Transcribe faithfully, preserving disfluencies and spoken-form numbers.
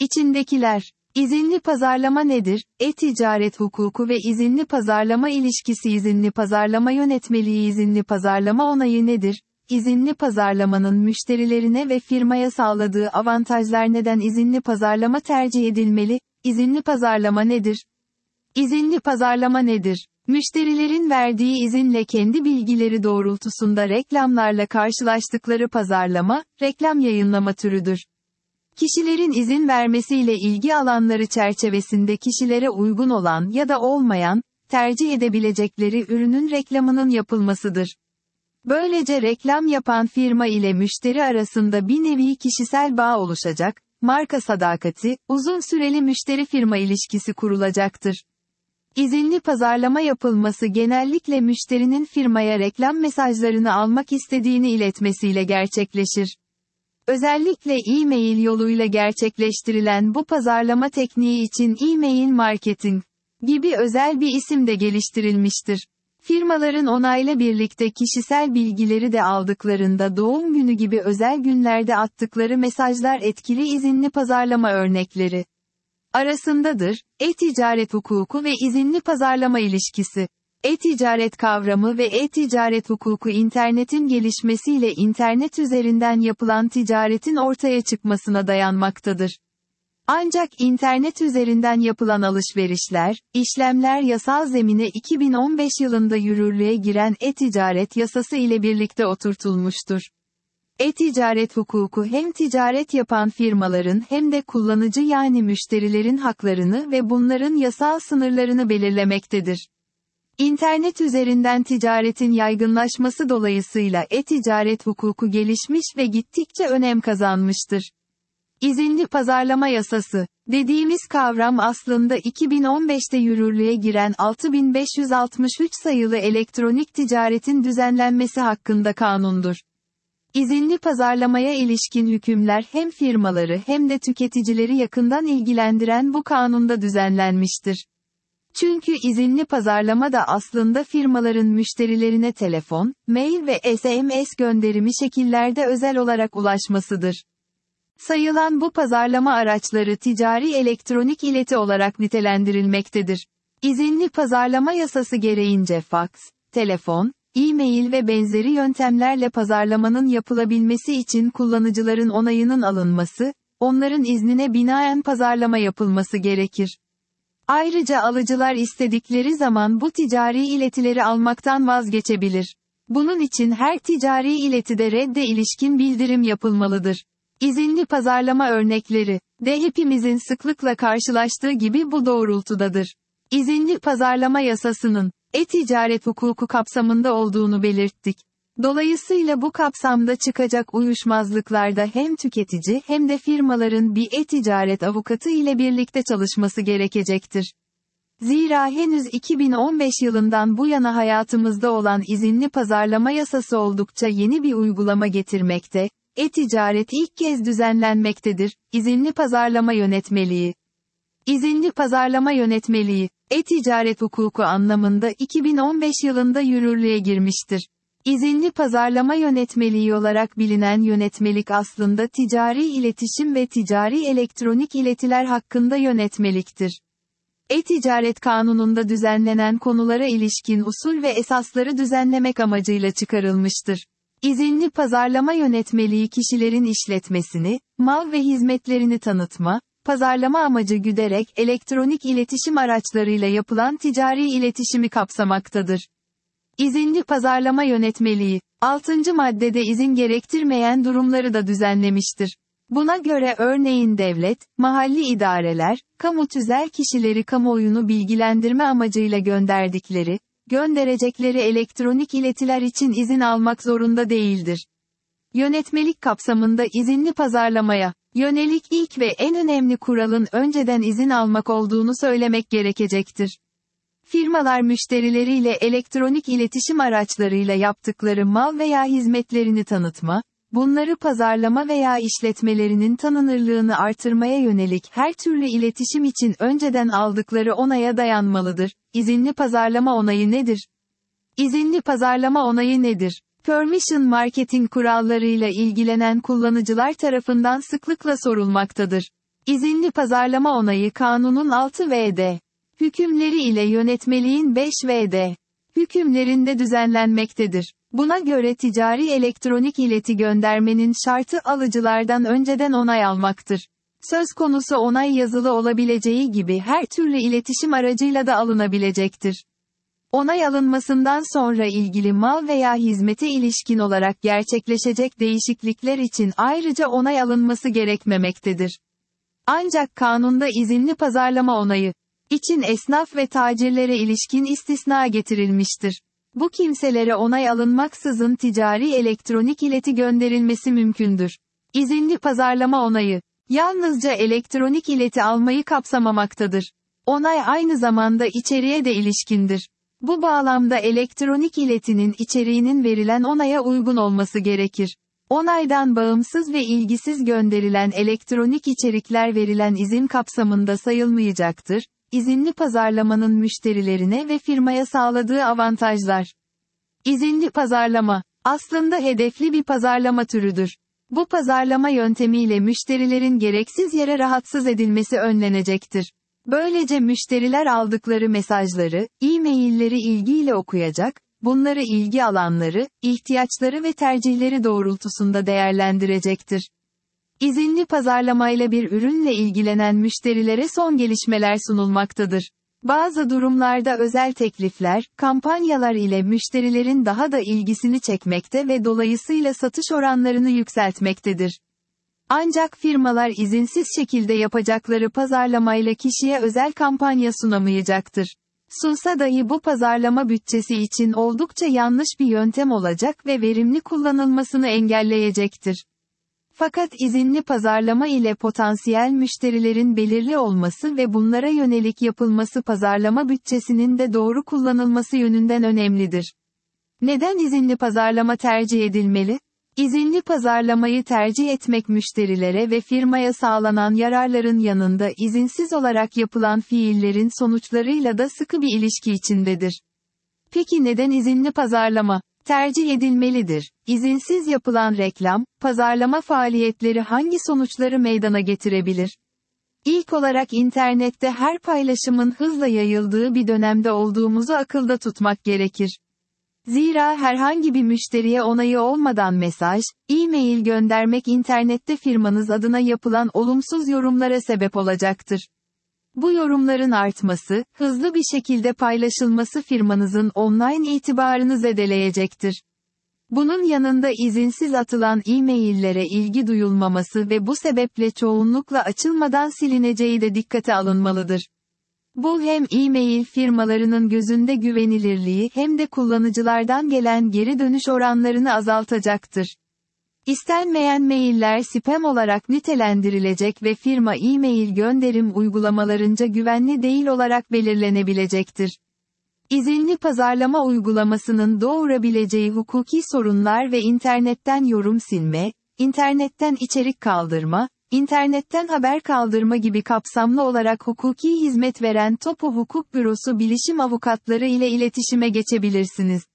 İçindekiler. İzinli pazarlama nedir? E-ticaret hukuku ve izinli pazarlama ilişkisi. İzinli pazarlama yönetmeliği. İzinli pazarlama onayı nedir? İzinli pazarlamanın müşterilerine ve firmaya sağladığı avantajlar. Neden izinli pazarlama tercih edilmeli? İzinli pazarlama nedir? İzinli pazarlama nedir? Müşterilerin verdiği izinle kendi bilgileri doğrultusunda reklamlarla karşılaştıkları pazarlama, reklam yayınlama türüdür. Kişilerin izin vermesiyle ilgi alanları çerçevesinde kişilere uygun olan ya da olmayan, tercih edebilecekleri ürünün reklamının yapılmasıdır. Böylece reklam yapan firma ile müşteri arasında bir nevi kişisel bağ oluşacak, marka sadakati, uzun süreli müşteri-firma ilişkisi kurulacaktır. İzinli pazarlama yapılması genellikle müşterinin firmaya reklam mesajlarını almak istediğini iletmesiyle gerçekleşir. Özellikle e-mail yoluyla gerçekleştirilen bu pazarlama tekniği için e-mail marketing gibi özel bir isim de geliştirilmiştir. Firmaların onayla birlikte kişisel bilgileri de aldıklarında doğum günü gibi özel günlerde attıkları mesajlar etkili izinli pazarlama örnekleri arasındadır. E-ticaret hukuku ve izinli pazarlama ilişkisi. E-ticaret kavramı ve e-ticaret hukuku internetin gelişmesiyle internet üzerinden yapılan ticaretin ortaya çıkmasına dayanmaktadır. Ancak internet üzerinden yapılan alışverişler, işlemler yasal zemine iki bin on beş yılında yürürlüğe giren e-ticaret yasası ile birlikte oturtulmuştur. E-ticaret hukuku hem ticaret yapan firmaların hem de kullanıcı yani müşterilerin haklarını ve bunların yasal sınırlarını belirlemektedir. İnternet üzerinden ticaretin yaygınlaşması dolayısıyla e-ticaret hukuku gelişmiş ve gittikçe önem kazanmıştır. İzinli pazarlama yasası dediğimiz kavram aslında iki bin on beşte yürürlüğe giren altı bin beş yüz altmış üç sayılı elektronik ticaretin düzenlenmesi hakkında kanundur. İzinli pazarlamaya ilişkin hükümler hem firmaları hem de tüketicileri yakından ilgilendiren bu kanunda düzenlenmiştir. Çünkü izinli pazarlama da aslında firmaların müşterilerine telefon, mail ve S M S gönderimi şekillerde özel olarak ulaşmasıdır. Sayılan bu pazarlama araçları ticari elektronik ileti olarak nitelendirilmektedir. İzinli pazarlama yasası gereğince faks, telefon, e-mail ve benzeri yöntemlerle pazarlamanın yapılabilmesi için kullanıcıların onayının alınması, onların iznine binaen pazarlama yapılması gerekir. Ayrıca alıcılar istedikleri zaman bu ticari iletileri almaktan vazgeçebilir. Bunun için her ticari iletide redde ilişkin bildirim yapılmalıdır. İzinli pazarlama örnekleri de hepimizin sıklıkla karşılaştığı gibi bu doğrultudadır. İzinli pazarlama yasasının e-ticaret hukuku kapsamında olduğunu belirttik. Dolayısıyla bu kapsamda çıkacak uyuşmazlıklarda hem tüketici hem de firmaların bir e-ticaret avukatı ile birlikte çalışması gerekecektir. Zira henüz iki bin on beş yılından bu yana hayatımızda olan izinli pazarlama yasası oldukça yeni bir uygulama getirmekte, e-ticaret ilk kez düzenlenmektedir. İzinli pazarlama yönetmeliği. İzinli pazarlama yönetmeliği, e-ticaret hukuku anlamında iki bin on beş yılında yürürlüğe girmiştir. İzinli pazarlama yönetmeliği olarak bilinen yönetmelik aslında ticari iletişim ve ticari elektronik iletiler hakkında yönetmeliktir. E-ticaret kanununda düzenlenen konulara ilişkin usul ve esasları düzenlemek amacıyla çıkarılmıştır. İzinli pazarlama yönetmeliği kişilerin işletmesini, mal ve hizmetlerini tanıtma, pazarlama amacı güderek elektronik iletişim araçlarıyla yapılan ticari iletişimi kapsamaktadır. İzinli pazarlama yönetmeliği, altıncı maddede izin gerektirmeyen durumları da düzenlemiştir. Buna göre örneğin devlet, mahalli idareler, kamu tüzel kişileri kamuoyunu bilgilendirme amacıyla gönderdikleri, gönderecekleri elektronik iletiler için izin almak zorunda değildir. Yönetmelik kapsamında izinli pazarlamaya yönelik ilk ve en önemli kuralın önceden izin almak olduğunu söylemek gerekecektir. Firmalar müşterileriyle elektronik iletişim araçlarıyla yaptıkları mal veya hizmetlerini tanıtma, bunları pazarlama veya işletmelerinin tanınırlığını artırmaya yönelik her türlü iletişim için önceden aldıkları onaya dayanmalıdır. İzinli pazarlama onayı nedir? İzinli pazarlama onayı nedir? Permission marketing kurallarıyla ilgilenen kullanıcılar tarafından sıklıkla sorulmaktadır. İzinli pazarlama onayı kanunun altı madde hükümleri ile yönetmeliğin beş madde hükümlerinde düzenlenmektedir. Buna göre ticari elektronik ileti göndermenin şartı alıcılardan önceden onay almaktır. Söz konusu onay yazılı olabileceği gibi her türlü iletişim aracıyla da alınabilecektir. Onay alınmasından sonra ilgili mal veya hizmete ilişkin olarak gerçekleşecek değişiklikler için ayrıca onay alınması gerekmemektedir. Ancak kanunda izinli pazarlama onayı için esnaf ve tacirlere ilişkin istisna getirilmiştir. Bu kimselere onay alınmaksızın ticari elektronik ileti gönderilmesi mümkündür. İzinli pazarlama onayı yalnızca elektronik ileti almayı kapsamamaktadır. Onay aynı zamanda içeriğe de ilişkindir. Bu bağlamda elektronik iletinin içeriğinin verilen onaya uygun olması gerekir. Onaydan bağımsız ve ilgisiz gönderilen elektronik içerikler verilen izin kapsamında sayılmayacaktır. İzinli pazarlamanın müşterilerine ve firmaya sağladığı avantajlar. İzinli pazarlama, aslında hedefli bir pazarlama türüdür. Bu pazarlama yöntemiyle müşterilerin gereksiz yere rahatsız edilmesi önlenecektir. Böylece müşteriler aldıkları mesajları, e-mailleri ilgiyle okuyacak, bunları ilgi alanları, ihtiyaçları ve tercihleri doğrultusunda değerlendirecektir. İzinli pazarlamayla bir ürünle ilgilenen müşterilere son gelişmeler sunulmaktadır. Bazı durumlarda özel teklifler, kampanyalar ile müşterilerin daha da ilgisini çekmekte ve dolayısıyla satış oranlarını yükseltmektedir. Ancak firmalar izinsiz şekilde yapacakları pazarlamayla kişiye özel kampanya sunamayacaktır. Sunsa dahi bu pazarlama bütçesi için oldukça yanlış bir yöntem olacak ve verimli kullanılmasını engelleyecektir. Fakat izinli pazarlama ile potansiyel müşterilerin belirli olması ve bunlara yönelik yapılması pazarlama bütçesinin de doğru kullanılması yönünden önemlidir. Neden izinli pazarlama tercih edilmeli? İzinli pazarlamayı tercih etmek müşterilere ve firmaya sağlanan yararların yanında izinsiz olarak yapılan fiillerin sonuçlarıyla da sıkı bir ilişki içindedir. Peki neden izinli pazarlama tercih edilmelidir? İzinsiz yapılan reklam, pazarlama faaliyetleri hangi sonuçları meydana getirebilir? İlk olarak internette her paylaşımın hızla yayıldığı bir dönemde olduğumuzu akılda tutmak gerekir. Zira herhangi bir müşteriye onayı olmadan mesaj, e-mail göndermek internette firmanız adına yapılan olumsuz yorumlara sebep olacaktır. Bu yorumların artması, hızlı bir şekilde paylaşılması firmanızın online itibarını zedeleyecektir. Bunun yanında izinsiz atılan e-maillere ilgi duyulmaması ve bu sebeple çoğunlukla açılmadan silineceği de dikkate alınmalıdır. Bu hem e-mail firmalarının gözünde güvenilirliği hem de kullanıcılardan gelen geri dönüş oranlarını azaltacaktır. İstenmeyen mailler spam olarak nitelendirilecek ve firma e-mail gönderim uygulamalarınca güvenli değil olarak belirlenebilecektir. İzinli pazarlama uygulamasının doğurabileceği hukuki sorunlar ve internetten yorum silme, internetten içerik kaldırma, İnternetten haber kaldırma gibi kapsamlı olarak hukuki hizmet veren Topo Hukuk Bürosu bilişim avukatları ile iletişime geçebilirsiniz.